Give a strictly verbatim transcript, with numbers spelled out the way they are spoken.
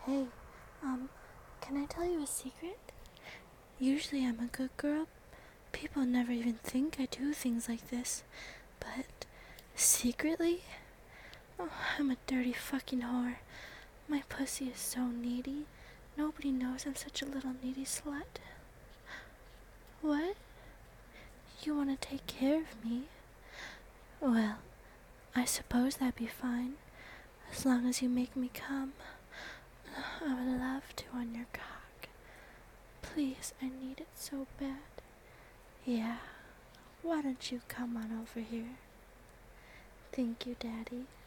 Hey, um, can I tell you a secret? Usually I'm a good girl. People never even think I do things like this. But secretly, oh, I'm a dirty fucking whore. My pussy is so needy. Nobody knows I'm such a little needy slut. What? You want to take care of me? Well, I suppose that'd be fine. As long as you make me come. I would love to on your cock. Please, I need it so bad. Yeah, why don't you come on over here? Thank you, Daddy.